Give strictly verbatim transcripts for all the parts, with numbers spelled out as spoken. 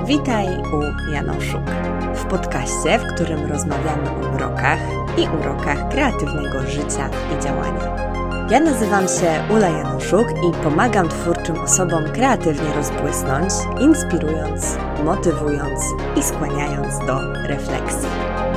Witaj u Janoszuk, w podcaście, w którym rozmawiamy o mrokach i urokach kreatywnego życia i działania. Ja nazywam się Ula Janoszuk i pomagam twórczym osobom kreatywnie rozbłysnąć, inspirując, motywując i skłaniając do refleksji.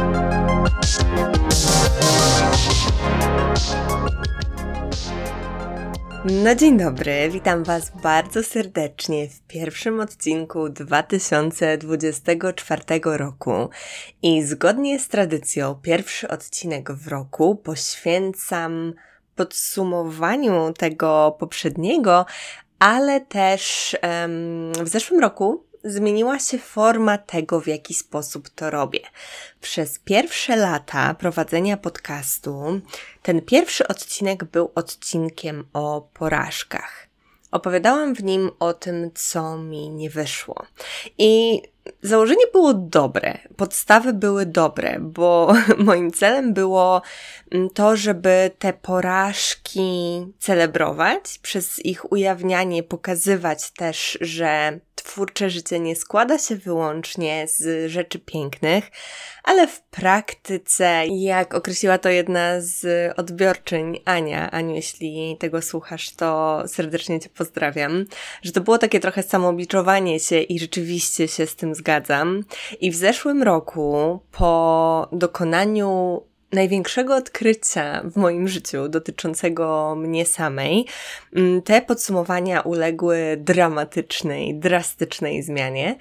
No dzień dobry, witam Was bardzo serdecznie w pierwszym odcinku dwa tysiące dwudziestego czwartego roku i zgodnie z tradycją pierwszy odcinek w roku poświęcam podsumowaniu tego poprzedniego, ale też um, w zeszłym roku zmieniła się forma tego, w jaki sposób to robię. Przez pierwsze lata prowadzenia podcastu ten pierwszy odcinek był odcinkiem o porażkach. Opowiadałam w nim o tym, co mi nie wyszło. I założenie było dobre, podstawy były dobre, bo moim celem było to, żeby te porażki celebrować, przez ich ujawnianie pokazywać też, że twórcze życie nie składa się wyłącznie z rzeczy pięknych, ale w praktyce, jak określiła to jedna z odbiorczyń, Ania, Aniu, jeśli tego słuchasz, to serdecznie Cię pozdrawiam, że to było takie trochę samoobliczowanie się i rzeczywiście się z tym zgadzam. I w zeszłym roku, po dokonaniu największego odkrycia w moim życiu dotyczącego mnie samej, te podsumowania uległy dramatycznej, drastycznej zmianie,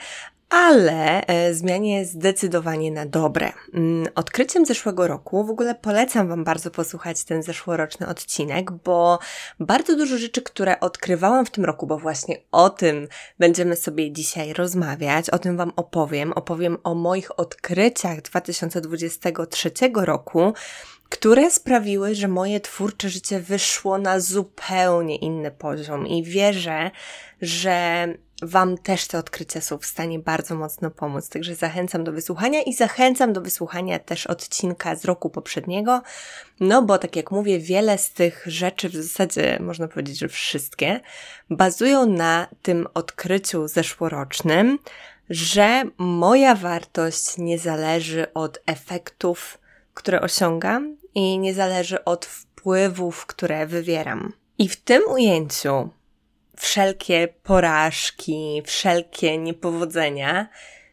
ale zmianie zdecydowanie na dobre. Odkryciem zeszłego roku, w ogóle polecam Wam bardzo posłuchać ten zeszłoroczny odcinek, bo bardzo dużo rzeczy, które odkrywałam w tym roku, bo właśnie o tym będziemy sobie dzisiaj rozmawiać, o tym Wam opowiem, opowiem o moich odkryciach dwa tysiące dwudziestego trzeciego roku, które sprawiły, że moje twórcze życie wyszło na zupełnie inny poziom i wierzę, że Wam też te odkrycia są w stanie bardzo mocno pomóc. Także zachęcam do wysłuchania i zachęcam do wysłuchania też odcinka z roku poprzedniego, no bo tak jak mówię, wiele z tych rzeczy, w zasadzie można powiedzieć, że wszystkie, bazują na tym odkryciu zeszłorocznym, że moja wartość nie zależy od efektów, które osiągam i nie zależy od wpływów, które wywieram. I w tym ujęciu wszelkie porażki, wszelkie niepowodzenia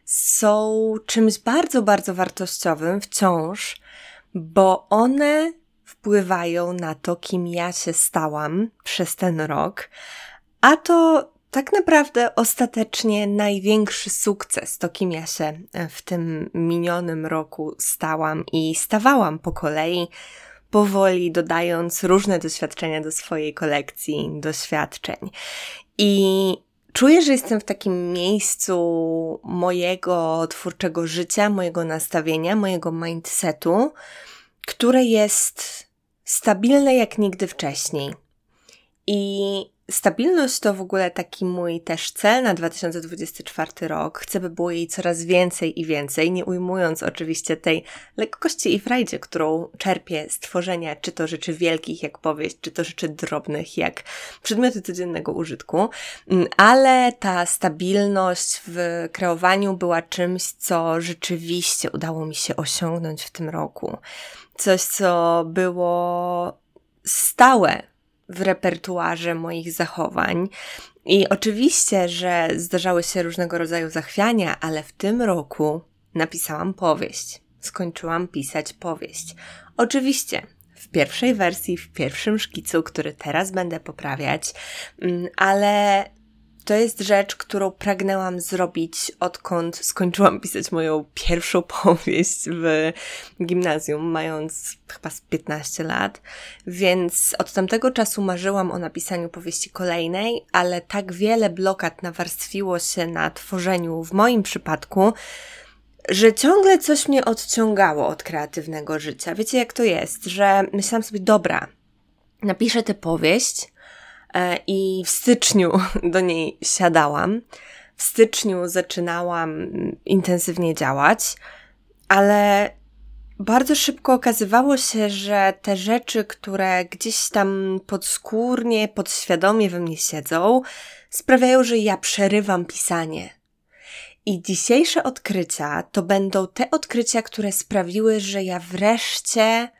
są czymś bardzo, bardzo wartościowym wciąż, bo one wpływają na to, kim ja się stałam przez ten rok, a to tak naprawdę ostatecznie największy sukces, to kim ja się w tym minionym roku stałam i stawałam po kolei, powoli dodając różne doświadczenia do swojej kolekcji doświadczeń. I czuję, że jestem w takim miejscu mojego twórczego życia, mojego nastawienia, mojego mindsetu, które jest stabilne jak nigdy wcześniej. I stabilność to w ogóle taki mój też cel na dwa tysiące dwudziesty czwarty rok. Chcę, by było jej coraz więcej i więcej, nie ujmując oczywiście tej lekkości i frajdzie, którą czerpię z tworzenia, czy to rzeczy wielkich jak powieść, czy to rzeczy drobnych jak przedmioty codziennego użytku, ale ta stabilność w kreowaniu była czymś, co rzeczywiście udało mi się osiągnąć w tym roku. Coś, co było stałe w repertuarze moich zachowań. I oczywiście, że zdarzały się różnego rodzaju zachwiania, ale w tym roku napisałam powieść. Skończyłam pisać powieść. Oczywiście w pierwszej wersji, w pierwszym szkicu, który teraz będę poprawiać, ale to jest rzecz, którą pragnęłam zrobić, odkąd skończyłam pisać moją pierwszą powieść w gimnazjum, mając chyba z piętnaście lat, więc od tamtego czasu marzyłam o napisaniu powieści kolejnej, ale tak wiele blokad nawarstwiło się na tworzeniu w moim przypadku, że ciągle coś mnie odciągało od kreatywnego życia. Wiecie, jak to jest, że myślałam sobie, dobra, napiszę tę powieść, i w styczniu do niej siadałam. W styczniu zaczynałam intensywnie działać, ale bardzo szybko okazywało się, że te rzeczy, które gdzieś tam podskórnie, podświadomie we mnie siedzą, sprawiają, że ja przerywam pisanie. I dzisiejsze odkrycia to będą te odkrycia, które sprawiły, że ja wreszcie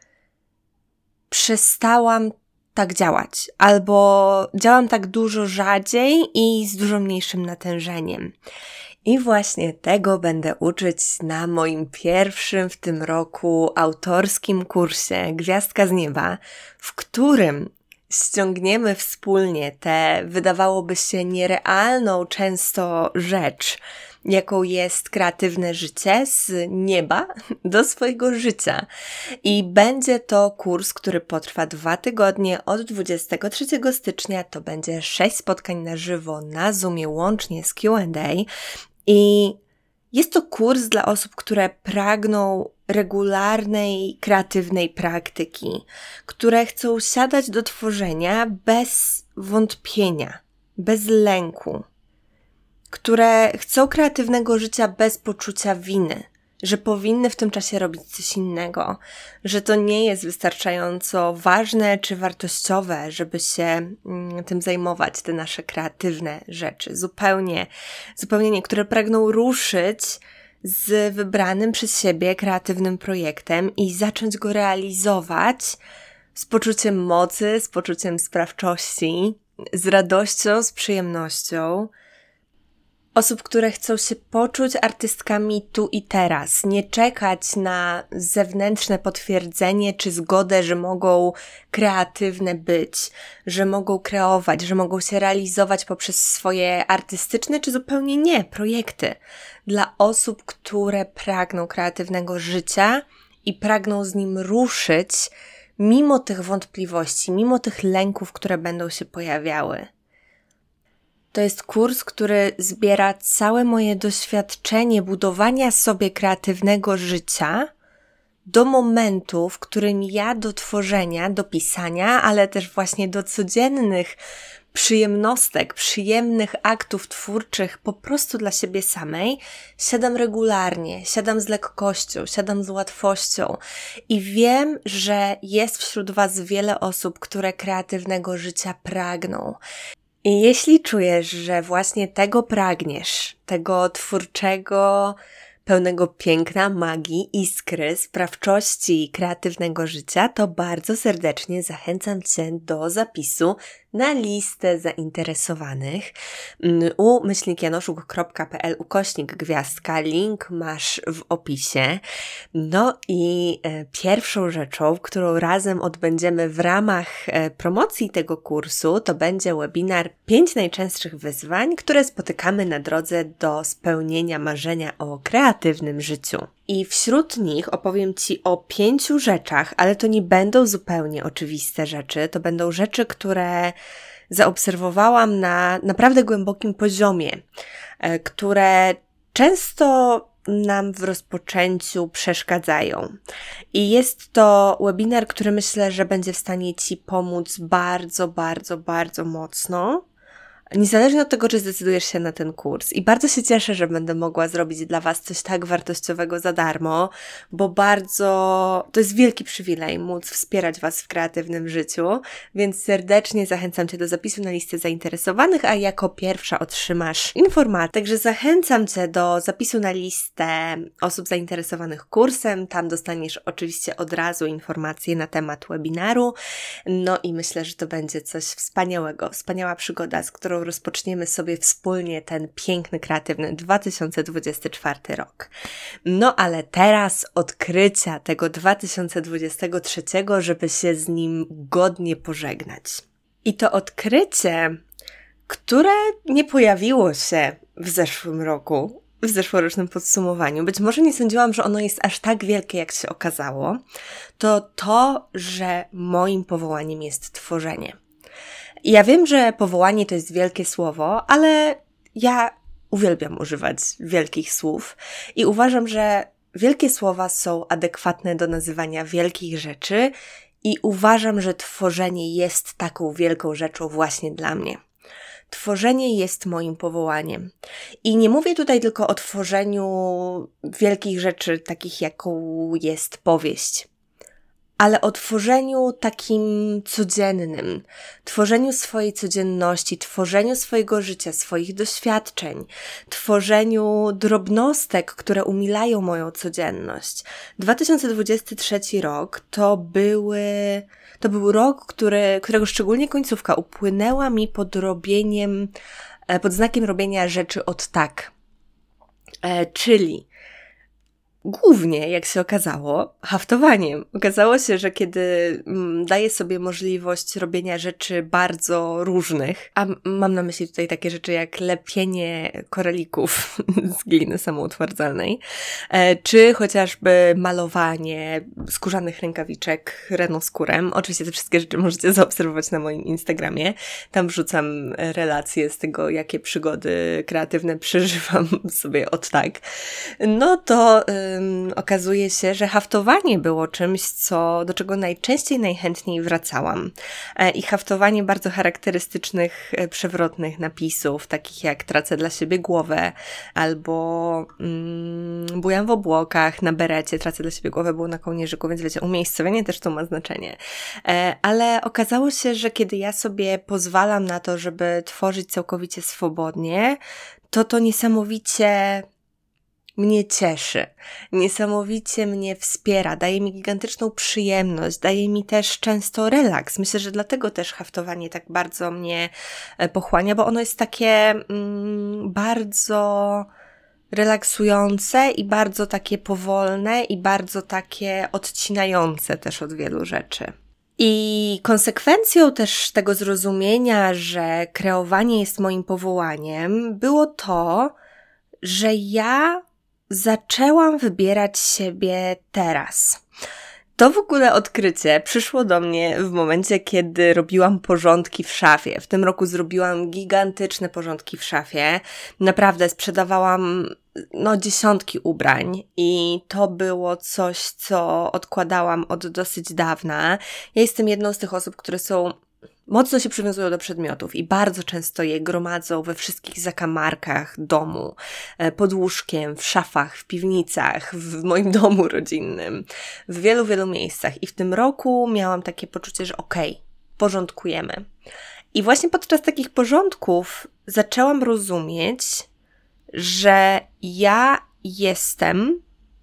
przestałam tak działać, albo działam tak dużo rzadziej i z dużo mniejszym natężeniem. I właśnie tego będę uczyć na moim pierwszym w tym roku autorskim kursie Gwiazdka z nieba, w którym ściągniemy wspólnie tę, wydawałoby się, nierealną często rzecz, jaką jest kreatywne życie, z nieba do swojego życia. I będzie to kurs, który potrwa dwa tygodnie od dwudziestego trzeciego stycznia. To będzie sześć spotkań na żywo na Zoomie łącznie z Q and A. I jest to kurs dla osób, które pragną regularnej, kreatywnej praktyki, które chcą siadać do tworzenia bez wątpienia, bez lęku, które chcą kreatywnego życia bez poczucia winy, że powinny w tym czasie robić coś innego, że to nie jest wystarczająco ważne czy wartościowe, żeby się mm, tym zajmować, te nasze kreatywne rzeczy. Zupełnie, zupełnie nie, które pragną ruszyć z wybranym przez siebie kreatywnym projektem i zacząć go realizować z poczuciem mocy, z poczuciem sprawczości, z radością, z przyjemnością. Osób, które chcą się poczuć artystkami tu i teraz, nie czekać na zewnętrzne potwierdzenie czy zgodę, że mogą kreatywne być, że mogą kreować, że mogą się realizować poprzez swoje artystyczne czy zupełnie nie projekty. Dla osób, które pragną kreatywnego życia i pragną z nim ruszyć mimo tych wątpliwości, mimo tych lęków, które będą się pojawiały. To jest kurs, który zbiera całe moje doświadczenie budowania sobie kreatywnego życia do momentu, w którym ja do tworzenia, do pisania, ale też właśnie do codziennych przyjemnostek, przyjemnych aktów twórczych po prostu dla siebie samej siadam regularnie, siadam z lekkością, siadam z łatwością i wiem, że jest wśród Was wiele osób, które kreatywnego życia pragną. I jeśli czujesz, że właśnie tego pragniesz, tego twórczego, pełnego piękna, magii, iskry, sprawczości i kreatywnego życia, to bardzo serdecznie zachęcam Cię do zapisu na listę zainteresowanych u myślnikjanoszuk kropka p l ukośnik gwiazdka. Link masz w opisie. No i e, pierwszą rzeczą, którą razem odbędziemy w ramach e, promocji tego kursu, to będzie webinar pięć najczęstszych wyzwań, które spotykamy na drodze do spełnienia marzenia o kreatywnym życiu. I wśród nich opowiem Ci o pięciu rzeczach, ale to nie będą zupełnie oczywiste rzeczy. To będą rzeczy, które zaobserwowałam na naprawdę głębokim poziomie, które często nam w rozpoczęciu przeszkadzają. I jest to webinar, który myślę, że będzie w stanie Ci pomóc bardzo, bardzo, bardzo mocno. Niezależnie od tego, czy zdecydujesz się na ten kurs. I bardzo się cieszę, że będę mogła zrobić dla Was coś tak wartościowego za darmo, bo bardzo, to jest wielki przywilej móc wspierać Was w kreatywnym życiu, więc serdecznie zachęcam Cię do zapisu na listę zainteresowanych, a jako pierwsza otrzymasz informację. Także zachęcam Cię do zapisu na listę osób zainteresowanych kursem. Tam dostaniesz oczywiście od razu informacje na temat webinaru. No i myślę, że to będzie coś wspaniałego, wspaniała przygoda, z którą rozpoczniemy sobie wspólnie ten piękny, kreatywny dwa tysiące dwudziesty czwarty rok. No ale teraz odkrycia tego dwa tysiące dwudziestego trzeciego, żeby się z nim godnie pożegnać. I to odkrycie, które nie pojawiło się w zeszłym roku, w zeszłorocznym podsumowaniu, być może nie sądziłam, że ono jest aż tak wielkie, jak się okazało, to to, że moim powołaniem jest tworzenie. I ja wiem, że powołanie to jest wielkie słowo, ale ja uwielbiam używać wielkich słów i uważam, że wielkie słowa są adekwatne do nazywania wielkich rzeczy i uważam, że tworzenie jest taką wielką rzeczą właśnie dla mnie. Tworzenie jest moim powołaniem. I nie mówię tutaj tylko o tworzeniu wielkich rzeczy, takich jaką jest powieść. ale o tworzeniu takim codziennym, tworzeniu swojej codzienności, tworzeniu swojego życia, swoich doświadczeń, tworzeniu drobnostek, które umilają moją codzienność. dwa tysiące dwudziesty trzeci rok to były, to był rok, który, którego szczególnie końcówka upłynęła mi pod robieniem, pod znakiem robienia rzeczy od tak. E, czyli głównie, jak się okazało, haftowaniem. Okazało się, że kiedy mm, daję sobie możliwość robienia rzeczy bardzo różnych, a mam na myśli tutaj takie rzeczy jak lepienie koralików z gliny samoutwardzalnej, e, czy chociażby malowanie skórzanych rękawiczek renoskórem. Oczywiście te wszystkie rzeczy możecie zaobserwować na moim Instagramie. Tam wrzucam relacje z tego, jakie przygody kreatywne przeżywam sobie od tak. No to Um, okazuje się, że haftowanie było czymś, co, do czego najczęściej, najchętniej wracałam. E, I haftowanie bardzo charakterystycznych, e, przewrotnych napisów, takich jak tracę dla siebie głowę, albo mm, bujam w obłokach, na berecie, tracę dla siebie głowę, było na kołnierzyku, więc wiecie, umiejscowienie też to ma znaczenie. E, ale okazało się, że kiedy ja sobie pozwalam na to, żeby tworzyć całkowicie swobodnie, to to niesamowicie mnie cieszy, niesamowicie mnie wspiera, daje mi gigantyczną przyjemność, daje mi też często relaks. Myślę, że dlatego też haftowanie tak bardzo mnie pochłania, bo ono jest takie mm, bardzo relaksujące i bardzo takie powolne i bardzo takie odcinające też od wielu rzeczy. I konsekwencją też tego zrozumienia, że kreowanie jest moim powołaniem, było to, że ja zaczęłam wybierać siebie teraz. To w ogóle odkrycie przyszło do mnie w momencie, kiedy robiłam porządki w szafie. W tym roku zrobiłam gigantyczne porządki w szafie. Naprawdę sprzedawałam no dziesiątki ubrań i to było coś, co odkładałam od dosyć dawna. Ja jestem jedną z tych osób, które są mocno się przywiązują do przedmiotów i bardzo często je gromadzą we wszystkich zakamarkach domu, pod łóżkiem, w szafach, w piwnicach, w moim domu rodzinnym, w wielu, wielu miejscach. I w tym roku miałam takie poczucie, że okej, porządkujemy. I właśnie podczas takich porządków zaczęłam rozumieć, że ja jestem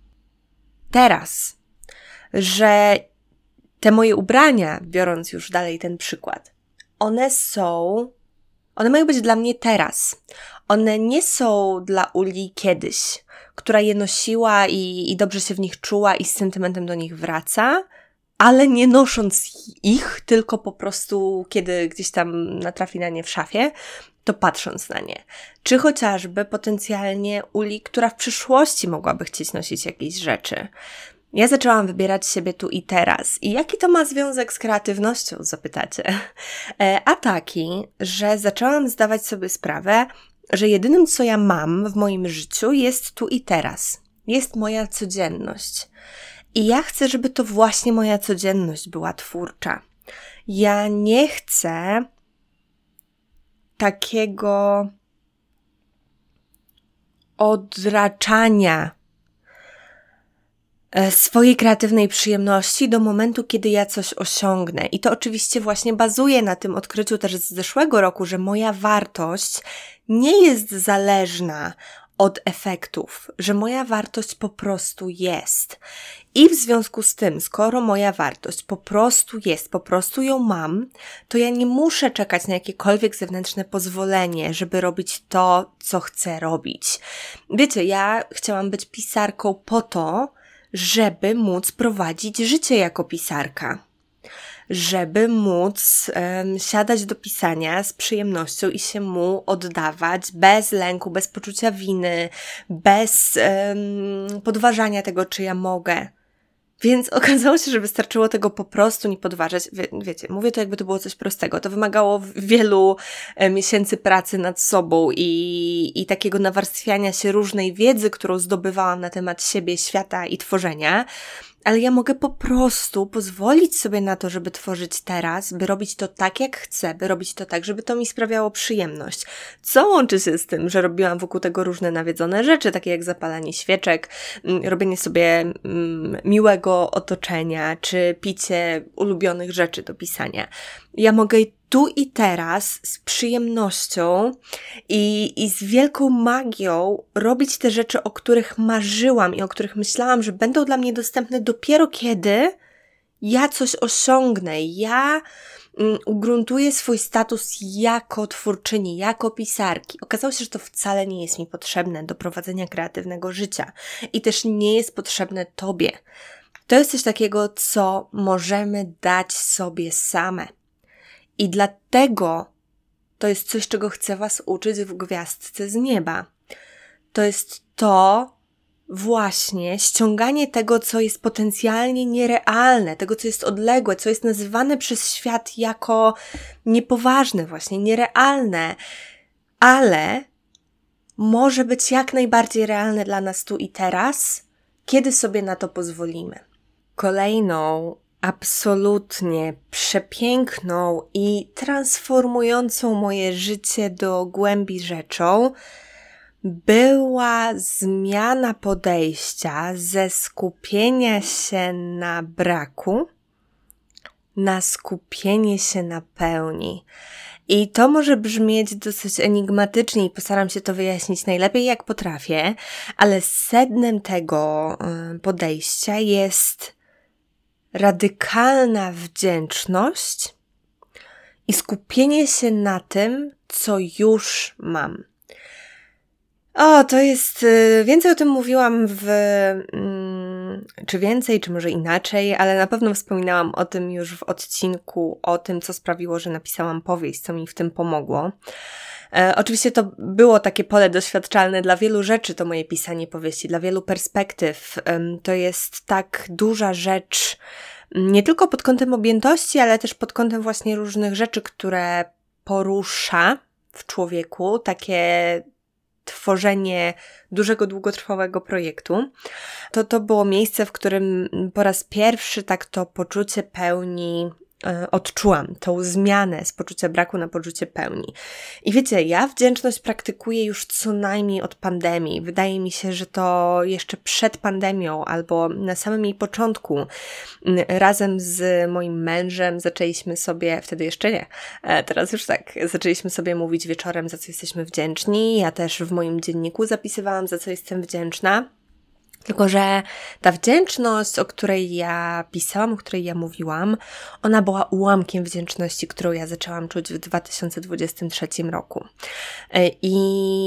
teraz, że te moje ubrania, biorąc już dalej ten przykład, one są, one mają być dla mnie teraz. One nie są dla Uli kiedyś, która je nosiła i, i dobrze się w nich czuła i z sentymentem do nich wraca, ale nie nosząc ich, tylko po prostu kiedy gdzieś tam natrafi na nie w szafie, to patrząc na nie. Czy chociażby potencjalnie Uli, która w przyszłości mogłaby chcieć nosić jakieś rzeczy. Ja zaczęłam wybierać siebie tu i teraz. I jaki to ma związek z kreatywnością, zapytacie? A taki, że zaczęłam zdawać sobie sprawę, że jedynym, co ja mam w moim życiu, jest tu i teraz. Jest moja codzienność. I ja chcę, żeby to właśnie moja codzienność była twórcza. Ja nie chcę takiego odraczania swojej kreatywnej przyjemności do momentu, kiedy ja coś osiągnę. I to oczywiście właśnie bazuje na tym odkryciu też z zeszłego roku, że moja wartość nie jest zależna od efektów, że moja wartość po prostu jest. I w związku z tym, skoro moja wartość po prostu jest, po prostu ją mam, to ja nie muszę czekać na jakiekolwiek zewnętrzne pozwolenie, żeby robić to, co chcę robić. Wiecie, ja chciałam być pisarką po to, żeby móc prowadzić życie jako pisarka. Żeby móc um, siadać do pisania z przyjemnością i się mu oddawać bez lęku, bez poczucia winy, bez um, podważania tego, czy ja mogę. Więc okazało się, że wystarczyło tego po prostu nie podważać. Wie, wiecie, mówię to jakby to było coś prostego. To wymagało wielu e, miesięcy pracy nad sobą i, i takiego nawarstwiania się różnej wiedzy, którą zdobywałam na temat siebie, świata i tworzenia. ale ja mogę po prostu pozwolić sobie na to, żeby tworzyć teraz, by robić to tak, jak chcę, by robić to tak, żeby to mi sprawiało przyjemność. Co łączy się z tym, że robiłam wokół tego różne nawiedzone rzeczy, takie jak zapalanie świeczek, robienie sobie mm, miłego otoczenia, czy picie ulubionych rzeczy do pisania. Ja mogę tu i teraz z przyjemnością i, i z wielką magią robić te rzeczy, o których marzyłam i o których myślałam, że będą dla mnie dostępne dopiero kiedy ja coś osiągnę. Ja mm, ugruntuję swój status jako twórczyni, jako pisarki. Okazało się, że to wcale nie jest mi potrzebne do prowadzenia kreatywnego życia i też nie jest potrzebne Tobie. To jest coś takiego, co możemy dać sobie same. I dlatego to jest coś, czego chcę Was uczyć w Gwiazdce z Nieba. To jest to właśnie ściąganie tego, co jest potencjalnie nierealne, tego, co jest odległe, co jest nazywane przez świat jako niepoważne właśnie, nierealne, ale może być jak najbardziej realne dla nas tu i teraz, kiedy sobie na to pozwolimy. Kolejną absolutnie przepiękną i transformującą moje życie do głębi rzeczą była zmiana podejścia ze skupienia się na braku na skupienie się na pełni. I to może brzmieć dosyć enigmatycznie i postaram się to wyjaśnić najlepiej jak potrafię, ale sednem tego podejścia jest radykalna wdzięczność i skupienie się na tym, co już mam. O, to jest, więcej o tym mówiłam w, czy więcej, czy może inaczej, ale na pewno wspominałam o tym już w odcinku o tym, co sprawiło, że napisałam powieść, co mi w tym pomogło. E, oczywiście to było takie pole doświadczalne dla wielu rzeczy, to moje pisanie powieści, dla wielu perspektyw. E, to jest tak duża rzecz, nie tylko pod kątem objętości, ale też pod kątem właśnie różnych rzeczy, które porusza w człowieku, takie tworzenie dużego, długotrwałego projektu. To to było miejsce, w którym po raz pierwszy tak to poczucie pełni e, odczułam, tą zmianę z poczucia braku na poczucie pełni. I wiecie, ja wdzięczność praktykuję już co najmniej od pandemii. Wydaje mi się, że to jeszcze przed pandemią albo na samym jej początku razem z moim mężem zaczęliśmy sobie, wtedy jeszcze nie, teraz już tak, zaczęliśmy sobie mówić wieczorem, za co jesteśmy wdzięczni. Ja też w moim dzienniku zapisywałam, za co jestem wdzięczna. Tylko że ta wdzięczność, o której ja pisałam, o której ja mówiłam, ona była ułamkiem wdzięczności, którą ja zaczęłam czuć w dwa tysiące dwudziestym trzecim roku. I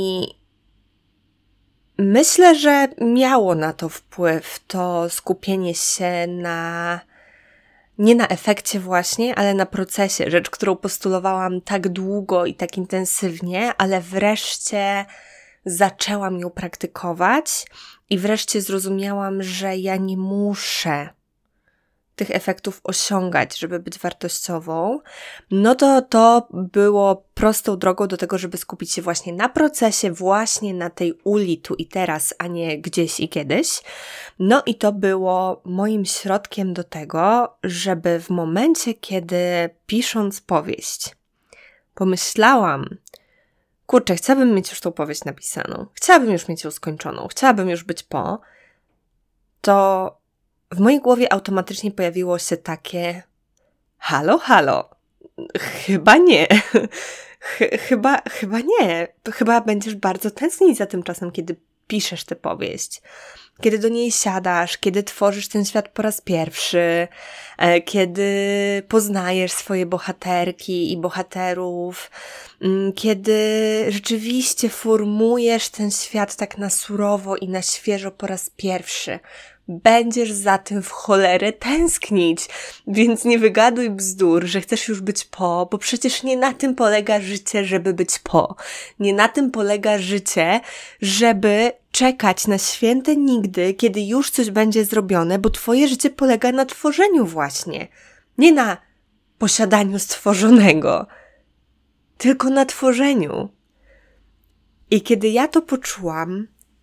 myślę, że miało na to wpływ to skupienie się na, nie na efekcie właśnie, ale na procesie. Rzecz, którą postulowałam tak długo i tak intensywnie, ale wreszcie zaczęłam ją praktykować i wreszcie zrozumiałam, że ja nie muszę tych efektów osiągać, żeby być wartościową, no to to było prostą drogą do tego, żeby skupić się właśnie na procesie, właśnie na tej uli tu i teraz, a nie gdzieś i kiedyś. No i to było moim środkiem do tego, żeby w momencie, kiedy pisząc powieść, pomyślałam, kurczę, chciałabym mieć już tą powieść napisaną, chciałabym już mieć ją skończoną, chciałabym już być po, to w mojej głowie automatycznie pojawiło się takie halo, halo, chyba nie, Ch- chyba, chyba nie, chyba będziesz bardzo tęsknić za tym czasem, kiedy piszesz tę powieść, kiedy do niej siadasz, kiedy tworzysz ten świat po raz pierwszy, kiedy poznajesz swoje bohaterki i bohaterów, kiedy rzeczywiście formujesz ten świat tak na surowo i na świeżo po raz pierwszy. Będziesz za tym w cholerę tęsknić, więc nie wygaduj bzdur, że chcesz już być po, bo przecież nie na tym polega życie, żeby być po. Nie na tym polega życie, żeby czekać na święte nigdy, kiedy już coś będzie zrobione, bo twoje życie polega na tworzeniu właśnie. Nie na posiadaniu stworzonego, tylko na tworzeniu. I kiedy ja to poczułam,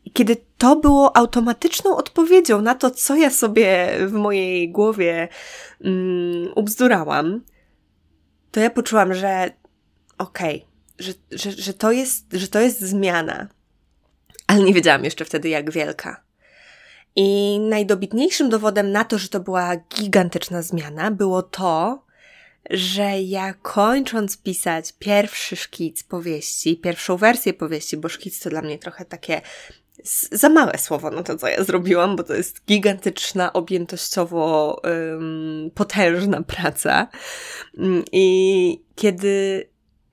kiedy to było automatyczną odpowiedzią na to, co ja sobie w mojej głowie um, ubzdurałam, to ja poczułam, że okej, okay, że, że, że, to jest, że to jest zmiana. Ale nie wiedziałam jeszcze wtedy, jak wielka. I najdobitniejszym dowodem na to, że to była gigantyczna zmiana, było to, że ja kończąc pisać pierwszy szkic powieści, pierwszą wersję powieści, bo szkic to dla mnie trochę takie za małe słowo na to, co ja zrobiłam, bo to jest gigantyczna, objętościowo um, potężna praca. I kiedy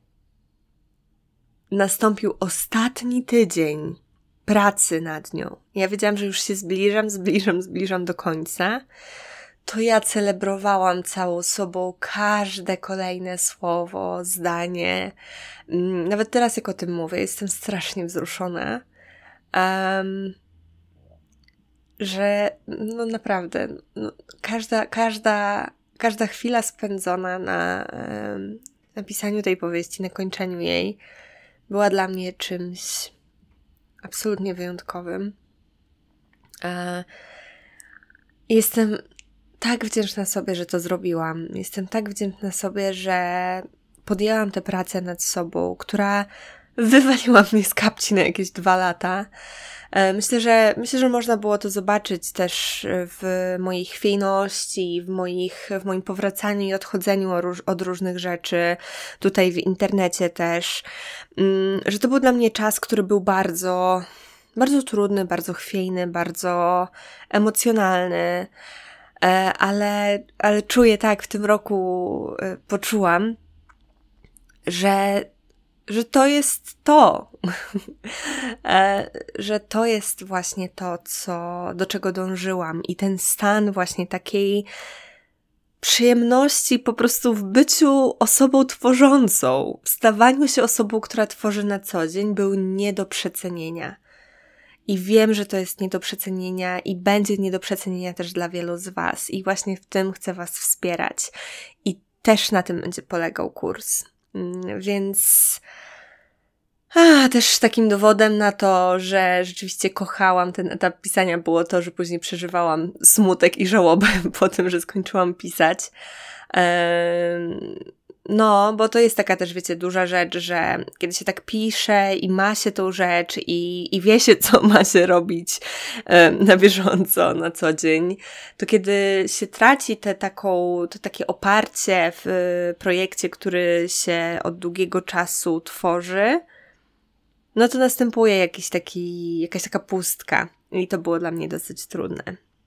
nastąpił ostatni tydzień pracy nad nią, ja wiedziałam, że już się zbliżam, zbliżam, zbliżam do końca, to ja celebrowałam całą sobą każde kolejne słowo, zdanie. Nawet teraz, jak o tym mówię, jestem strasznie wzruszona, um, że no naprawdę no, każda, każda, każda chwila spędzona na um, napisaniu tej powieści, na kończeniu jej, była dla mnie czymś absolutnie wyjątkowym. Uh, jestem tak wdzięczna sobie, że to zrobiłam. Jestem tak wdzięczna sobie, że podjęłam tę pracę nad sobą, która wywaliła mnie z kapci na jakieś dwa lata. Myślę, że myślę, że można było to zobaczyć też w mojej chwiejności, w, moich, w moim powracaniu i odchodzeniu od różnych rzeczy, tutaj w internecie też, że to był dla mnie czas, który był bardzo, bardzo trudny, bardzo chwiejny, bardzo emocjonalny. Ale, ale czuję tak, w tym roku poczułam, że, że to jest to, że to jest właśnie to, co, do czego dążyłam i ten stan właśnie takiej przyjemności po prostu w byciu osobą tworzącą, w stawaniu się osobą, która tworzy na co dzień, był nie do przecenienia. I wiem, że to jest nie do przecenienia i będzie nie do przecenienia też dla wielu z Was. I właśnie w tym chcę Was wspierać. I też na tym będzie polegał kurs. Więc a, też takim dowodem na to, że rzeczywiście kochałam ten etap pisania, było to, że później przeżywałam smutek i żałobę po tym, że skończyłam pisać. Ehm... No, bo to jest taka też, wiecie, duża rzecz, że kiedy się tak pisze i ma się tą rzecz i, i wie się, co ma się robić e, na bieżąco, na co dzień, to kiedy się traci te taką, to takie oparcie w e, projekcie, który się od długiego czasu tworzy, no to następuje jakiś taki, jakaś taka pustka i to było dla mnie dosyć trudne.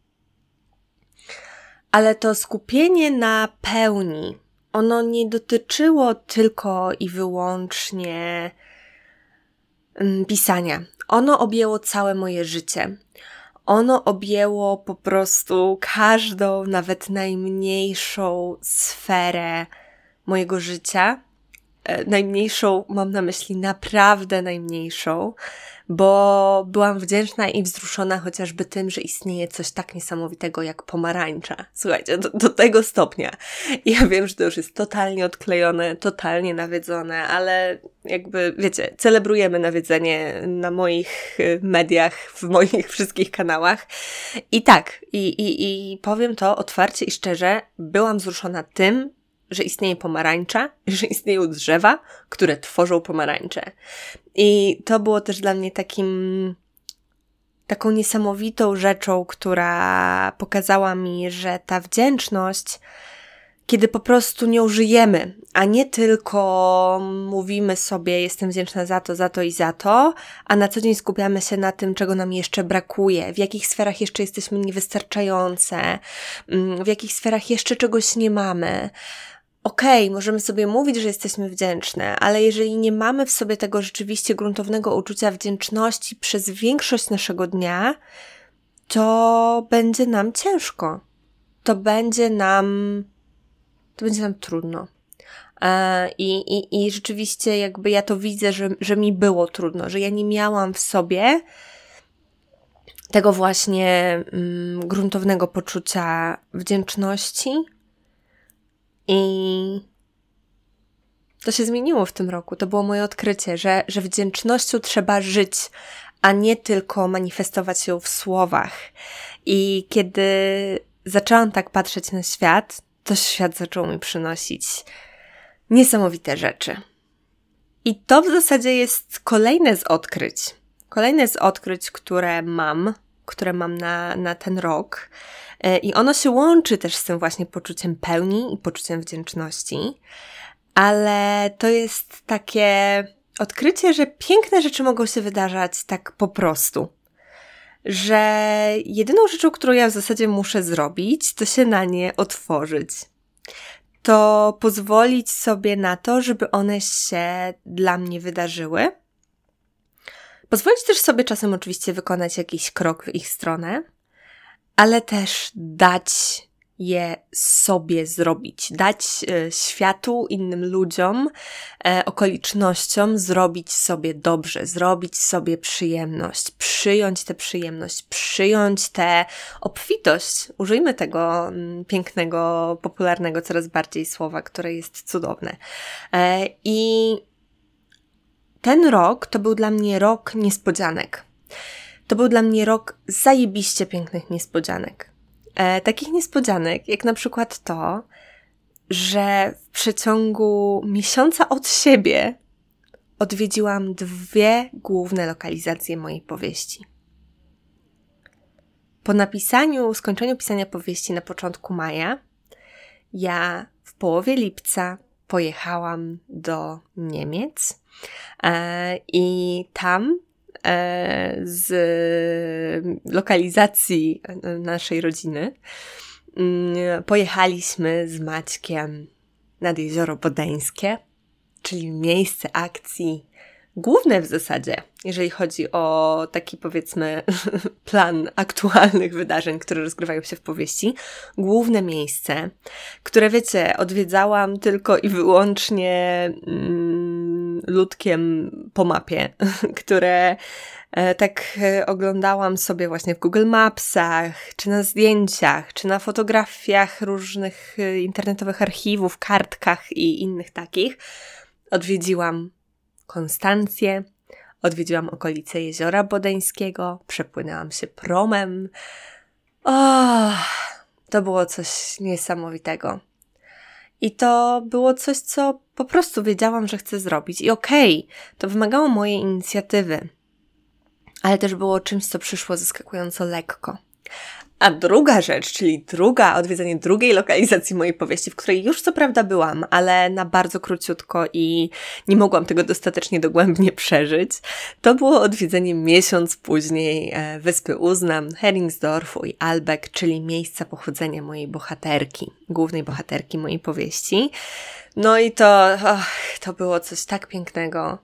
Ale to skupienie na pełni, ono nie dotyczyło tylko i wyłącznie pisania. Ono objęło całe moje życie. Ono objęło po prostu każdą, nawet najmniejszą sferę mojego życia. Najmniejszą, mam na myśli naprawdę najmniejszą, bo byłam wdzięczna i wzruszona chociażby tym, że istnieje coś tak niesamowitego jak pomarańcza. Słuchajcie, do, do tego stopnia. Ja wiem, że to już jest totalnie odklejone, totalnie nawiedzone, ale jakby, wiecie, celebrujemy nawiedzenie na moich mediach, w moich wszystkich kanałach. I tak, i, i, i powiem to otwarcie i szczerze, byłam wzruszona tym, że istnieje pomarańcza, że istnieją drzewa, które tworzą pomarańcze. I to było też dla mnie takim, taką niesamowitą rzeczą, która pokazała mi, że ta wdzięczność, kiedy po prostu nią żyjemy, a nie tylko mówimy sobie, jestem wdzięczna za to, za to i za to, a na co dzień skupiamy się na tym, czego nam jeszcze brakuje, w jakich sferach jeszcze jesteśmy niewystarczające, w jakich sferach jeszcze czegoś nie mamy. Okej, okay, możemy sobie mówić, że jesteśmy wdzięczne, ale jeżeli nie mamy w sobie tego rzeczywiście gruntownego uczucia wdzięczności przez większość naszego dnia, to będzie nam ciężko. To będzie nam, to będzie nam trudno. I, i, i rzeczywiście jakby ja to widzę, że, że mi było trudno, że ja nie miałam w sobie tego właśnie mm, gruntownego poczucia wdzięczności. I to się zmieniło w tym roku. To było moje odkrycie, że, że wdzięcznością trzeba żyć, a nie tylko manifestować ją w słowach. I kiedy zaczęłam tak patrzeć na świat, to świat zaczął mi przynosić niesamowite rzeczy. I to w zasadzie jest kolejne z odkryć. Kolejne z odkryć, które mam, które mam na, na ten rok. I ono się łączy też z tym właśnie poczuciem pełni i poczuciem wdzięczności. Ale to jest takie odkrycie, że piękne rzeczy mogą się wydarzać tak po prostu. Że jedyną rzeczą, którą ja w zasadzie muszę zrobić, to się na nie otworzyć. To pozwolić sobie na to, żeby one się dla mnie wydarzyły. Pozwolić też sobie czasem oczywiście wykonać jakiś krok w ich stronę, ale też dać je sobie zrobić. Dać e, światu, innym ludziom, e, okolicznościom zrobić sobie dobrze, zrobić sobie przyjemność, przyjąć tę przyjemność, przyjąć tę obfitość. Użyjmy tego m, pięknego, popularnego coraz bardziej słowa, które jest cudowne. E, I ten rok to był dla mnie rok niespodzianek. To był dla mnie rok zajebiście pięknych niespodzianek. E, takich niespodzianek, jak na przykład to, że w przeciągu miesiąca od siebie odwiedziłam dwie główne lokalizacje mojej powieści. Po napisaniu, skończeniu pisania powieści na początku maja, ja w połowie lipca pojechałam do Niemiec e, i tam z lokalizacji naszej rodziny pojechaliśmy z Maćkiem nad Jezioro Bodeńskie, czyli miejsce akcji główne w zasadzie, jeżeli chodzi o taki, powiedzmy, plan aktualnych wydarzeń, które rozgrywają się w powieści. Główne miejsce, które, wiecie, odwiedzałam tylko i wyłącznie mm, ludkiem po mapie, które e, tak e, oglądałam sobie właśnie w Google Mapsach, czy na zdjęciach, czy na fotografiach różnych e, internetowych archiwów, kartkach i innych takich. Odwiedziłam Konstancję, odwiedziłam okolice Jeziora Bodeńskiego, przepłynęłam się promem. O, to było coś niesamowitego. I to było coś, co po prostu wiedziałam, że chcę zrobić. I okej, okay, to wymagało mojej inicjatywy, ale też było czymś, co przyszło zaskakująco lekko. A druga rzecz, czyli druga, odwiedzenie drugiej lokalizacji mojej powieści, w której już co prawda byłam, ale na bardzo króciutko i nie mogłam tego dostatecznie dogłębnie przeżyć, to było odwiedzenie miesiąc później e, wyspy Uznam, Heringsdorfu i Albeck, czyli miejsca pochodzenia mojej bohaterki, głównej bohaterki mojej powieści. No i to, och, to było coś tak pięknego.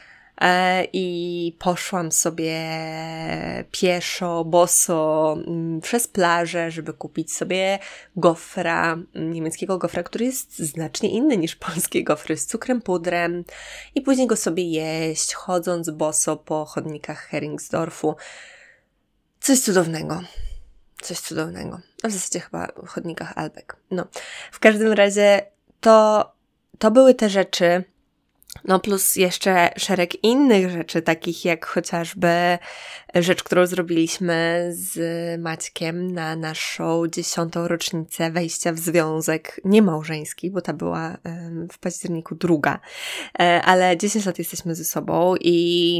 I poszłam sobie pieszo, boso przez plażę, żeby kupić sobie gofra, niemieckiego gofra, który jest znacznie inny niż polskie gofry, z cukrem, pudrem i później go sobie jeść, chodząc boso po chodnikach Heringsdorfu. Coś cudownego. Coś cudownego. A w zasadzie chyba w chodnikach Albeck. No, w każdym razie to, to były te rzeczy. No plus jeszcze szereg innych rzeczy, takich jak chociażby rzecz, którą zrobiliśmy z Maćkiem na naszą dziesiątą rocznicę wejścia w związek niemałżeński, bo ta była w październiku druga, ale dziesięć lat jesteśmy ze sobą i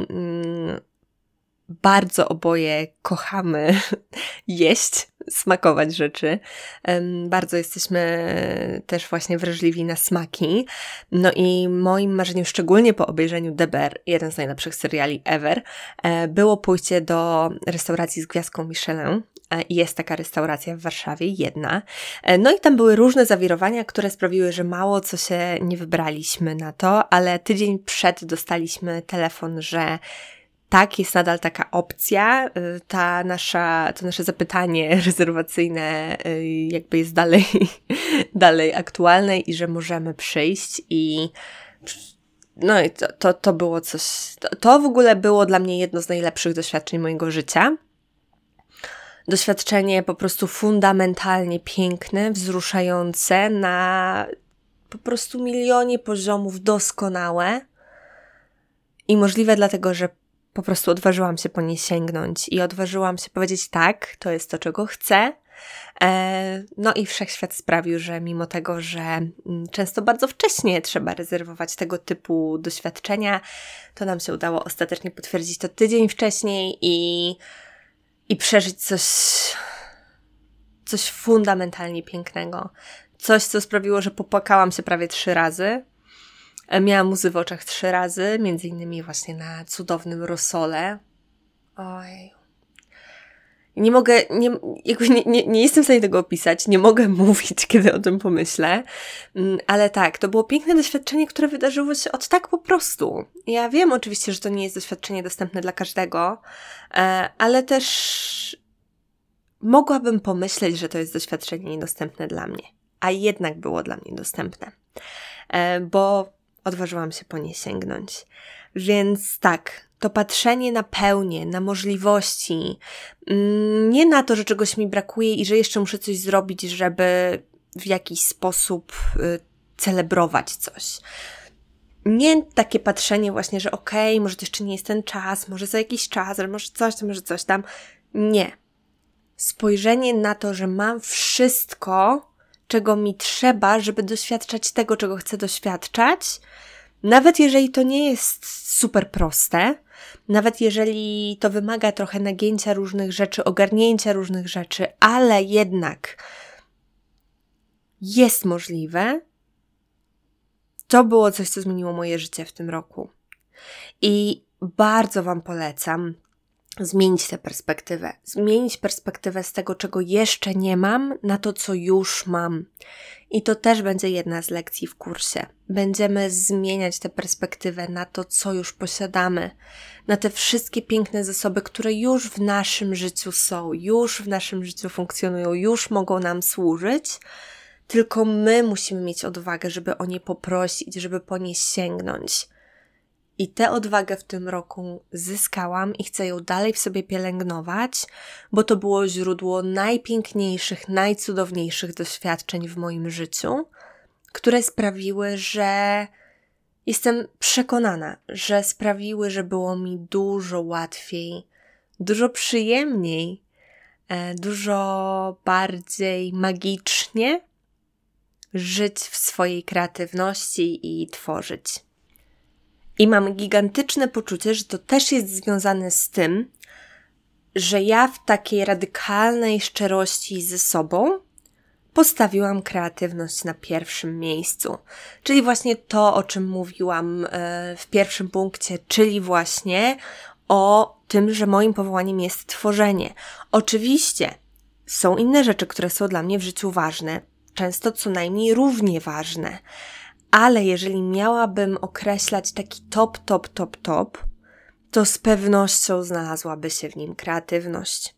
bardzo oboje kochamy jeść, smakować rzeczy. Bardzo jesteśmy też właśnie wrażliwi na smaki. No i moim marzeniem, szczególnie po obejrzeniu The Bear, jeden z najlepszych seriali ever, było pójście do restauracji z gwiazdką Michelin. Jest taka restauracja w Warszawie, jedna. No i tam były różne zawirowania, które sprawiły, że mało co się nie wybraliśmy na to, ale tydzień przed dostaliśmy telefon, że tak, jest nadal taka opcja, ta nasza, to nasze zapytanie rezerwacyjne jakby jest dalej, dalej aktualne i że możemy przyjść i no i to, to, to było coś, to, to w ogóle było dla mnie jedno z najlepszych doświadczeń mojego życia. Doświadczenie po prostu fundamentalnie piękne, wzruszające na po prostu milionie poziomów, doskonałe i możliwe dlatego, że po prostu odważyłam się po nie sięgnąć i odważyłam się powiedzieć tak, to jest to, czego chcę. No i wszechświat sprawił, że mimo tego, że często bardzo wcześnie trzeba rezerwować tego typu doświadczenia, to nam się udało ostatecznie potwierdzić to tydzień wcześniej i, i przeżyć coś, coś fundamentalnie pięknego. Coś, co sprawiło, że popłakałam się prawie trzy razy. Miałam łzy w oczach trzy razy, między innymi właśnie na cudownym rosole. Oj. Nie mogę, nie, jakby nie, nie, nie jestem w stanie tego opisać, nie mogę mówić, kiedy o tym pomyślę, ale tak, to było piękne doświadczenie, które wydarzyło się od tak po prostu. Ja wiem oczywiście, że to nie jest doświadczenie dostępne dla każdego, ale też mogłabym pomyśleć, że to jest doświadczenie niedostępne dla mnie, a jednak było dla mnie dostępne, bo odważyłam się po nie sięgnąć. Więc tak, to patrzenie na pełnię, na możliwości, nie na to, że czegoś mi brakuje i że jeszcze muszę coś zrobić, żeby w jakiś sposób celebrować coś. Nie takie patrzenie właśnie, że okej, okay, może to jeszcze nie jest ten czas, może za jakiś czas, ale może coś tam, może coś tam. Nie. Spojrzenie na to, że mam wszystko, czego mi trzeba, żeby doświadczać tego, czego chcę doświadczać, nawet jeżeli to nie jest super proste, nawet jeżeli to wymaga trochę nagięcia różnych rzeczy, ogarnięcia różnych rzeczy, ale jednak jest możliwe, to było coś, co zmieniło moje życie w tym roku. I bardzo Wam polecam zmienić tę perspektywę. Zmienić perspektywę z tego, czego jeszcze nie mam, na to, co już mam. I to też będzie jedna z lekcji w kursie. Będziemy zmieniać tę perspektywę na to, co już posiadamy. Na te wszystkie piękne zasoby, które już w naszym życiu są, już w naszym życiu funkcjonują, już mogą nam służyć. Tylko my musimy mieć odwagę, żeby o nie poprosić, żeby po nie sięgnąć. I tę odwagę w tym roku zyskałam i chcę ją dalej w sobie pielęgnować, bo to było źródło najpiękniejszych, najcudowniejszych doświadczeń w moim życiu, które sprawiły, że jestem przekonana, że sprawiły, że było mi dużo łatwiej, dużo przyjemniej, dużo bardziej magicznie żyć w swojej kreatywności i tworzyć. I mam gigantyczne poczucie, że to też jest związane z tym, że ja w takiej radykalnej szczerości ze sobą postawiłam kreatywność na pierwszym miejscu. Czyli właśnie to, o czym mówiłam w pierwszym punkcie, czyli właśnie o tym, że moim powołaniem jest tworzenie. Oczywiście są inne rzeczy, które są dla mnie w życiu ważne, często co najmniej równie ważne. Ale jeżeli miałabym określać taki top, top, top, top, to z pewnością znalazłaby się w nim kreatywność.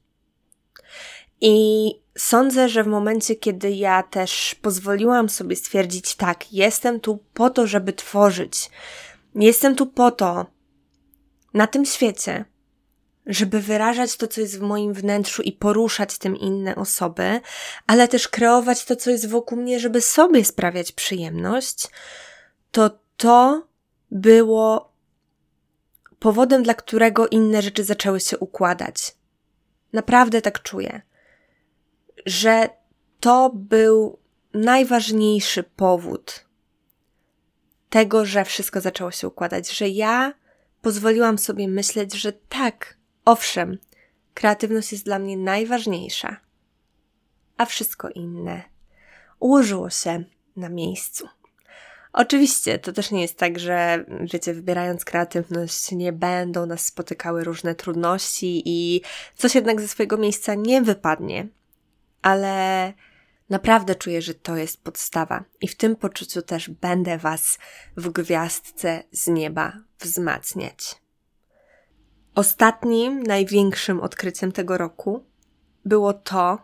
I sądzę, że w momencie, kiedy ja też pozwoliłam sobie stwierdzić, tak, jestem tu po to, żeby tworzyć. Jestem tu po to, na tym świecie, żeby wyrażać to, co jest w moim wnętrzu i poruszać tym inne osoby, ale też kreować to, co jest wokół mnie, żeby sobie sprawiać przyjemność, to to było powodem, dla którego inne rzeczy zaczęły się układać. Naprawdę tak czuję, że to był najważniejszy powód tego, że wszystko zaczęło się układać, że ja pozwoliłam sobie myśleć, że tak, owszem, kreatywność jest dla mnie najważniejsza, a wszystko inne ułożyło się na miejscu. Oczywiście to też nie jest tak, że wiecie, wybierając kreatywność nie będą nas spotykały różne trudności i coś jednak ze swojego miejsca nie wypadnie, ale naprawdę czuję, że to jest podstawa i w tym poczuciu też będę Was w gwiazdce z nieba wzmacniać. Ostatnim, największym odkryciem tego roku było to,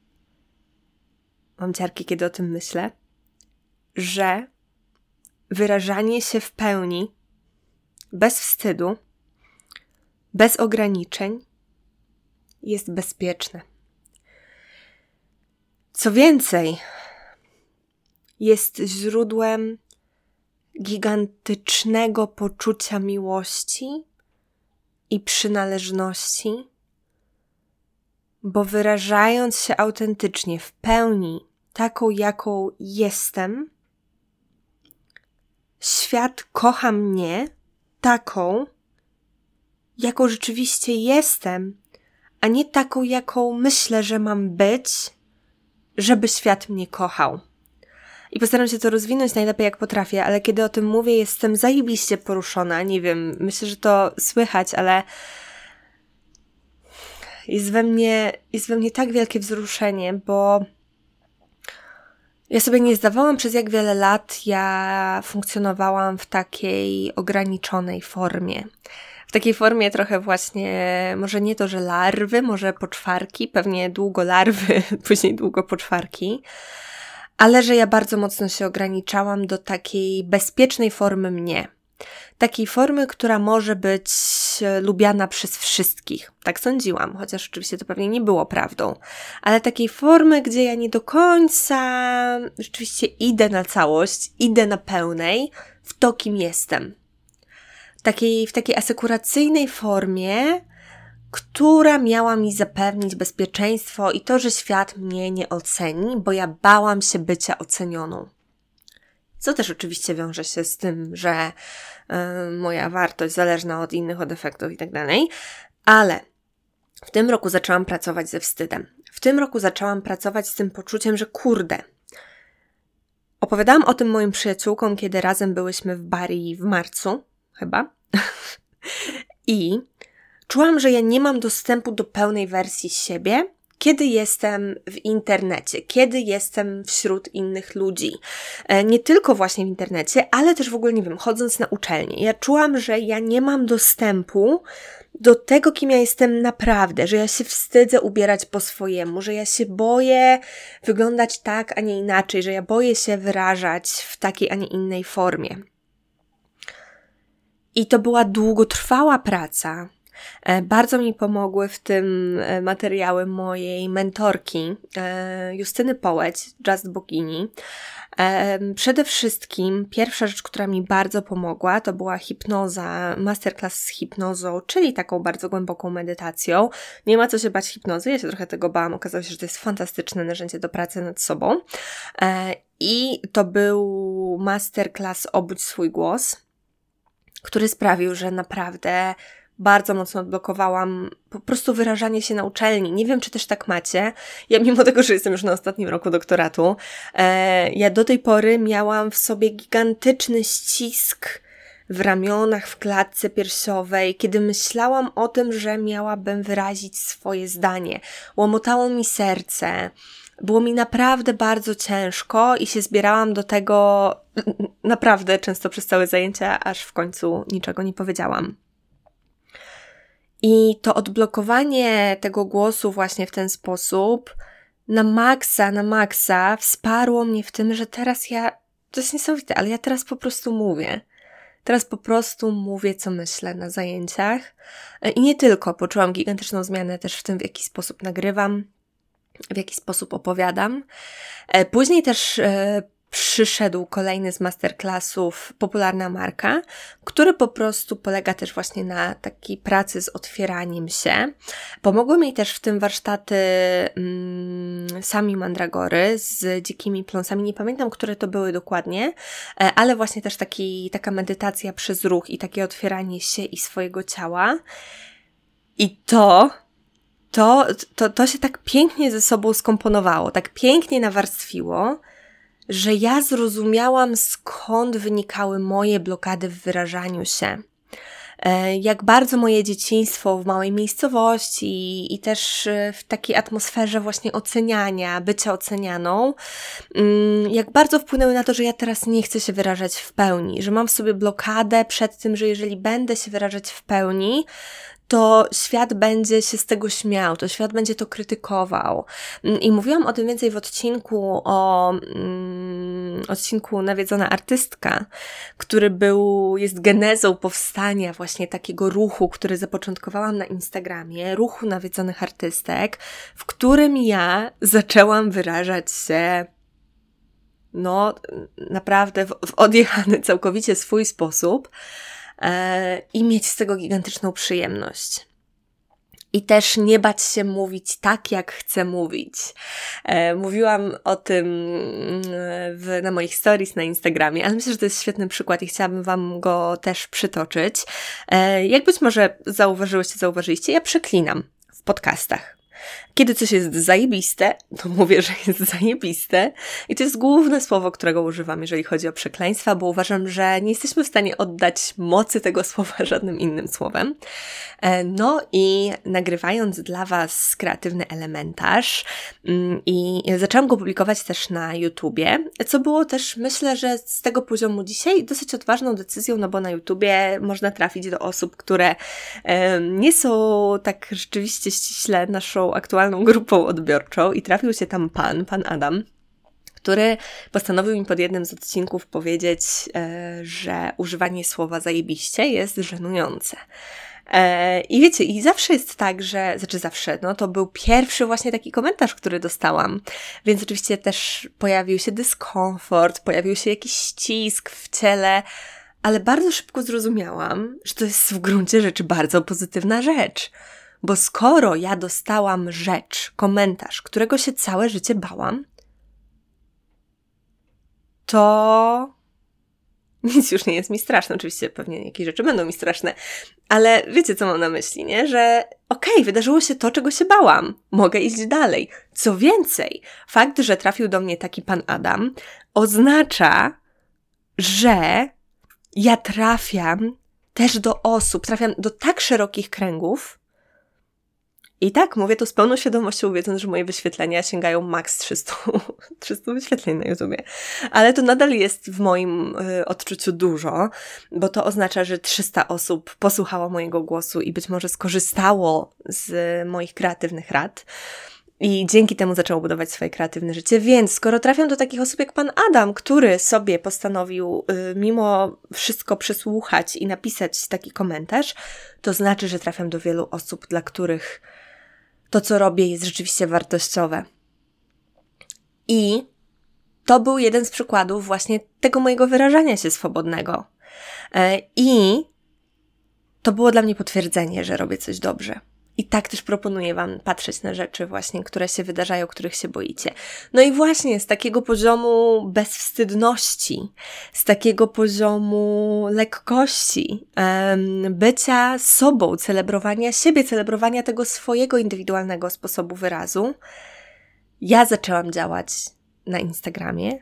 mam ciarki, kiedy o tym myślę, że wyrażanie się w pełni, bez wstydu, bez ograniczeń jest bezpieczne. Co więcej, jest źródłem gigantycznego poczucia miłości i przynależności, bo wyrażając się autentycznie, w pełni, taką jaką jestem, świat kocha mnie taką, jaką rzeczywiście jestem, a nie taką, jaką myślę, że mam być, żeby świat mnie kochał. I postaram się to rozwinąć najlepiej jak potrafię, ale kiedy o tym mówię, jestem zajebiście poruszona. Nie wiem, myślę, że to słychać, ale jest we mnie, jest we mnie tak wielkie wzruszenie, bo ja sobie nie zdawałam, przez jak wiele lat ja funkcjonowałam w takiej ograniczonej formie. W takiej formie trochę właśnie, może nie to, że larwy, może poczwarki, pewnie długo larwy, później długo poczwarki, ale że ja bardzo mocno się ograniczałam do takiej bezpiecznej formy mnie. Takiej formy, która może być lubiana przez wszystkich. Tak sądziłam, chociaż oczywiście to pewnie nie było prawdą. Ale takiej formy, gdzie ja nie do końca rzeczywiście idę na całość, idę na pełnej w to, kim jestem. Takiej, w takiej asekuracyjnej formie, która miała mi zapewnić bezpieczeństwo i to, że świat mnie nie oceni, bo ja bałam się bycia ocenioną. Co też oczywiście wiąże się z tym, że y, moja wartość zależna od innych, od efektów i tak dalej, ale w tym roku zaczęłam pracować ze wstydem. W tym roku zaczęłam pracować z tym poczuciem, że kurde, opowiadałam o tym moim przyjaciółkom, kiedy razem byłyśmy w Bari w marcu, chyba, i czułam, że ja nie mam dostępu do pełnej wersji siebie, kiedy jestem w internecie, kiedy jestem wśród innych ludzi. Nie tylko właśnie w internecie, ale też w ogóle, nie wiem, chodząc na uczelnię. Ja czułam, że ja nie mam dostępu do tego, kim ja jestem naprawdę, że ja się wstydzę ubierać po swojemu, że ja się boję wyglądać tak, a nie inaczej, że ja boję się wyrażać w takiej, a nie innej formie. I to była długotrwała praca. Bardzo mi pomogły w tym materiały mojej mentorki Justyny Połeć, Just Bogini. Przede wszystkim pierwsza rzecz, która mi bardzo pomogła, to była hipnoza, masterclass z hipnozą, czyli taką bardzo głęboką medytacją. Nie ma co się bać hipnozy, ja się trochę tego bałam, okazało się, że to jest fantastyczne narzędzie do pracy nad sobą. I to był masterclass Obudź swój głos, który sprawił, że naprawdę bardzo mocno odblokowałam po prostu wyrażanie się na uczelni. Nie wiem, czy też tak macie. Ja mimo tego, że jestem już na ostatnim roku doktoratu, e, ja do tej pory miałam w sobie gigantyczny ścisk w ramionach, w klatce piersiowej, kiedy myślałam o tym, że miałabym wyrazić swoje zdanie. Łomotało mi serce. Było mi naprawdę bardzo ciężko i się zbierałam do tego naprawdę często przez całe zajęcia, aż w końcu niczego nie powiedziałam. I to odblokowanie tego głosu właśnie w ten sposób na maksa, na maksa wsparło mnie w tym, że teraz ja, to jest niesamowite, ale ja teraz po prostu mówię. Teraz po prostu mówię, co myślę na zajęciach. I nie tylko, poczułam gigantyczną zmianę też w tym, w jaki sposób nagrywam, w jaki sposób opowiadam. Później też przyszedł kolejny z masterclassów Popularna Marka, który po prostu polega też właśnie na takiej pracy z otwieraniem się. Pomogły mi też w tym warsztaty mm, Sami Mandragory z dzikimi pląsami. Nie pamiętam, które to były dokładnie, ale właśnie też taki, taka medytacja przez ruch i takie otwieranie się i swojego ciała. I to... To, to, to się tak pięknie ze sobą skomponowało, tak pięknie nawarstwiło, że ja zrozumiałam, skąd wynikały moje blokady w wyrażaniu się. Jak bardzo moje dzieciństwo w małej miejscowości i też w takiej atmosferze właśnie oceniania, bycia ocenianą, jak bardzo wpłynęły na to, że ja teraz nie chcę się wyrażać w pełni, że mam w sobie blokadę przed tym, że jeżeli będę się wyrażać w pełni, to świat będzie się z tego śmiał, to świat będzie to krytykował. I mówiłam o tym więcej w odcinku o mm, odcinku Nawiedzona artystka, który był, jest genezą powstania właśnie takiego ruchu, który zapoczątkowałam na Instagramie, ruchu nawiedzonych artystek, w którym ja zaczęłam wyrażać się no naprawdę w, w odjechany całkowicie swój sposób, e, i mieć z tego gigantyczną przyjemność. I też nie bać się mówić tak, jak chcę mówić. E, mówiłam o tym w, na moich stories na Instagramie, ale myślę, że to jest świetny przykład i chciałabym Wam go też przytoczyć. E, jak być może zauważyłyście, zauważyliście, ja przeklinam w podcastach. Kiedy coś jest zajebiste, to mówię, że jest zajebiste i to jest główne słowo, którego używam, jeżeli chodzi o przekleństwa, bo uważam, że nie jesteśmy w stanie oddać mocy tego słowa żadnym innym słowem. No i nagrywając dla Was kreatywny elementarz i zaczęłam go publikować też na YouTubie, co było też, myślę, że z tego poziomu dzisiaj dosyć odważną decyzją, no bo na YouTubie można trafić do osób, które nie są tak rzeczywiście ściśle naszą aktualną grupą odbiorczą i trafił się tam pan, pan Adam, który postanowił mi pod jednym z odcinków powiedzieć, że używanie słowa zajebiście jest żenujące. I wiecie, i zawsze jest tak, że, znaczy zawsze, no to był pierwszy właśnie taki komentarz, który dostałam, więc oczywiście też pojawił się dyskomfort, pojawił się jakiś ścisk w ciele, ale bardzo szybko zrozumiałam, że to jest w gruncie rzeczy bardzo pozytywna rzecz. Bo skoro ja dostałam rzecz, komentarz, którego się całe życie bałam, to nic już nie jest mi straszne. Oczywiście pewnie jakieś rzeczy będą mi straszne, ale wiecie, co mam na myśli, nie? Że okej, okay, wydarzyło się to, czego się bałam. Mogę iść dalej. Co więcej, fakt, że trafił do mnie taki pan Adam, oznacza, że ja trafiam też do osób, trafiam do tak szerokich kręgów. I tak, mówię to z pełną świadomością, wiedząc, że moje wyświetlenia sięgają maks trzysta, trzysta wyświetleń na YouTubie. Ale to nadal jest w moim y, odczuciu dużo, bo to oznacza, że trzysta osób posłuchało mojego głosu i być może skorzystało z moich kreatywnych rad. I dzięki temu zaczęło budować swoje kreatywne życie. Więc skoro trafiam do takich osób jak pan Adam, który sobie postanowił y, mimo wszystko przesłuchać i napisać taki komentarz, to znaczy, że trafiam do wielu osób, dla których to, co robię, jest rzeczywiście wartościowe. I to był jeden z przykładów właśnie tego mojego wyrażania się swobodnego. E, I to było dla mnie potwierdzenie, że robię coś dobrze. I tak też proponuję Wam patrzeć na rzeczy właśnie, które się wydarzają, których się boicie. No i właśnie z takiego poziomu bezwstydności, z takiego poziomu lekkości, um, bycia sobą, celebrowania siebie, celebrowania tego swojego indywidualnego sposobu wyrazu, ja zaczęłam działać na Instagramie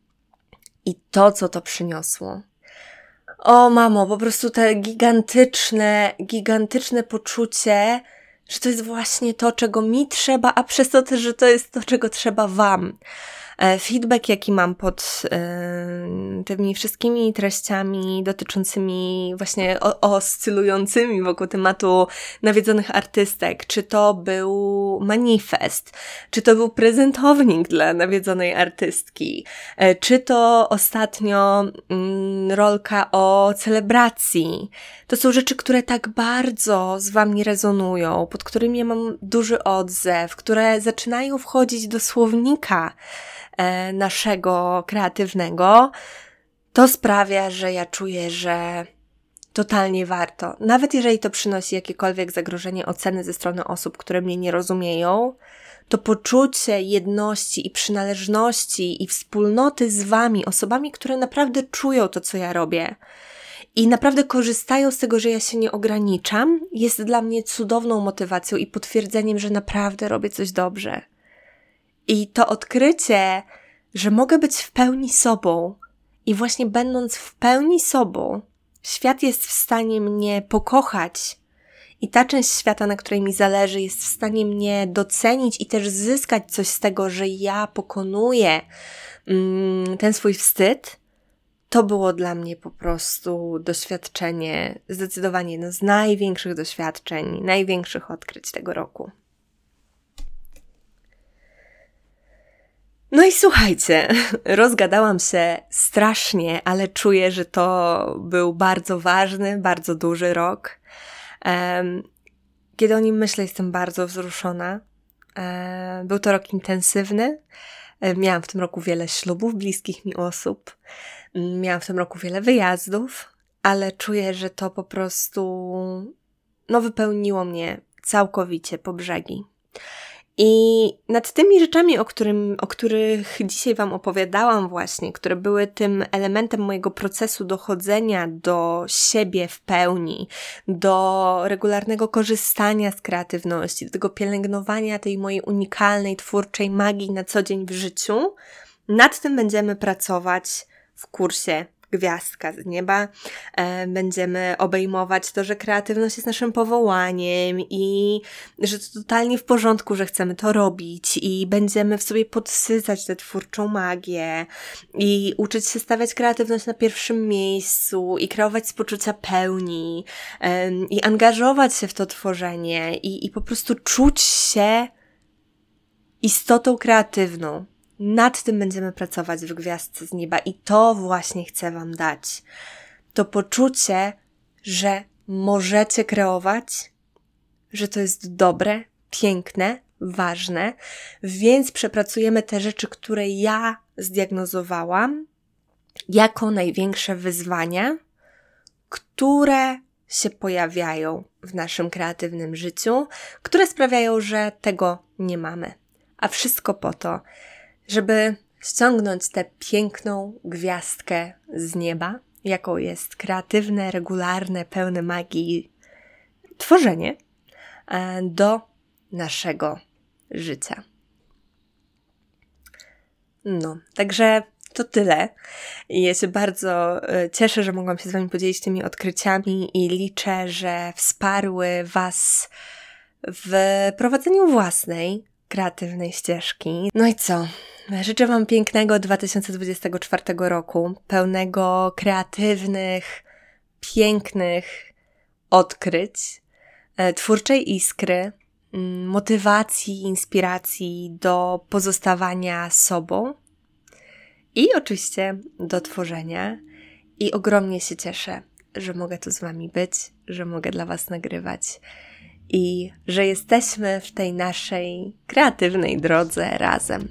i to, co to przyniosło. O mamo, po prostu te gigantyczne, gigantyczne poczucie, że to jest właśnie to, czego mi trzeba, a przez to też, że to jest to, czego trzeba Wam. Feedback, jaki mam pod y, tymi wszystkimi treściami dotyczącymi właśnie o, oscylującymi wokół tematu nawiedzonych artystek, czy to był manifest, czy to był prezentownik dla nawiedzonej artystki, y, czy to ostatnio y, rolka o celebracji. To są rzeczy, które tak bardzo z Wami rezonują, pod którymi ja mam duży odzew, które zaczynają wchodzić do słownika naszego kreatywnego, to sprawia, że ja czuję, że totalnie warto. Nawet jeżeli to przynosi jakiekolwiek zagrożenie oceny ze strony osób, które mnie nie rozumieją, to poczucie jedności i przynależności i wspólnoty z Wami, osobami, które naprawdę czują to, co ja robię i naprawdę korzystają z tego, że ja się nie ograniczam, jest dla mnie cudowną motywacją i potwierdzeniem, że naprawdę robię coś dobrze. I to odkrycie, że mogę być w pełni sobą i właśnie będąc w pełni sobą, świat jest w stanie mnie pokochać i ta część świata, na której mi zależy, jest w stanie mnie docenić i też zyskać coś z tego, że ja pokonuję mm, ten swój wstyd, to było dla mnie po prostu doświadczenie, zdecydowanie jedno z największych doświadczeń, największych odkryć tego roku. No i słuchajcie, rozgadałam się strasznie, ale czuję, że to był bardzo ważny, bardzo duży rok. Kiedy o nim myślę, jestem bardzo wzruszona. Był to rok intensywny. Miałam w tym roku wiele ślubów bliskich mi osób. Miałam w tym roku wiele wyjazdów. ale czuję, że to po prostu no wypełniło mnie całkowicie po brzegi. I nad tymi rzeczami, o, którym, o których dzisiaj Wam opowiadałam właśnie, które były tym elementem mojego procesu dochodzenia do siebie w pełni, do regularnego korzystania z kreatywności, do tego pielęgnowania tej mojej unikalnej, twórczej magii na co dzień w życiu, nad tym będziemy pracować w kursie Gwiazdka z nieba. E, będziemy obejmować to, że kreatywność jest naszym powołaniem i że to totalnie w porządku, że chcemy to robić i będziemy w sobie podsycać tę twórczą magię i uczyć się stawiać kreatywność na pierwszym miejscu i kreować z poczucia pełni e, i angażować się w to tworzenie i, i po prostu czuć się istotą kreatywną. Nad tym będziemy pracować w Gwiazdce z nieba i to właśnie chcę Wam dać. To poczucie, że możecie kreować, że to jest dobre, piękne, ważne, więc przepracujemy te rzeczy, które ja zdiagnozowałam jako największe wyzwania, które się pojawiają w naszym kreatywnym życiu, które sprawiają, że tego nie mamy. A wszystko po to, żeby ściągnąć tę piękną gwiazdkę z nieba, jaką jest kreatywne, regularne, pełne magii tworzenie, do naszego życia. No, także to tyle. Ja się bardzo cieszę, że mogłam się z Wami podzielić tymi odkryciami i liczę, że wsparły Was w prowadzeniu własnej kreatywnej ścieżki. No i co? Życzę Wam pięknego dwa tysiące dwudziestego czwartego roku, pełnego kreatywnych, pięknych odkryć, twórczej iskry, motywacji, inspiracji do pozostawania sobą i oczywiście do tworzenia. I ogromnie się cieszę, że mogę tu z Wami być, że mogę dla Was nagrywać i że jesteśmy w tej naszej kreatywnej drodze razem.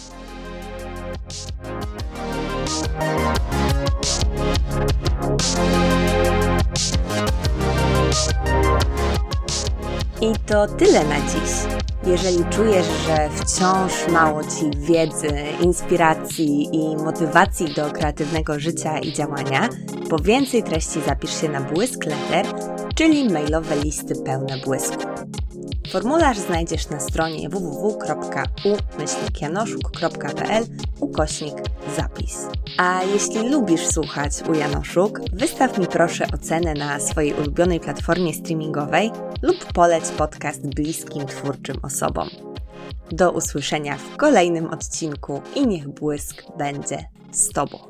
I to tyle na dziś. Jeżeli czujesz, że wciąż mało Ci wiedzy, inspiracji i motywacji do kreatywnego życia i działania, po więcej treści zapisz się na Błysk Letter, czyli mailowe listy pełne błysku. Formularz znajdziesz na stronie w w w kropka u myślnik janoszuk kropka p l ukośnik zapis. A jeśli lubisz słuchać u Janoszuk, wystaw mi proszę ocenę na swojej ulubionej platformie streamingowej lub poleć podcast bliskim twórczym osobom. Do usłyszenia w kolejnym odcinku i niech błysk będzie z Tobą.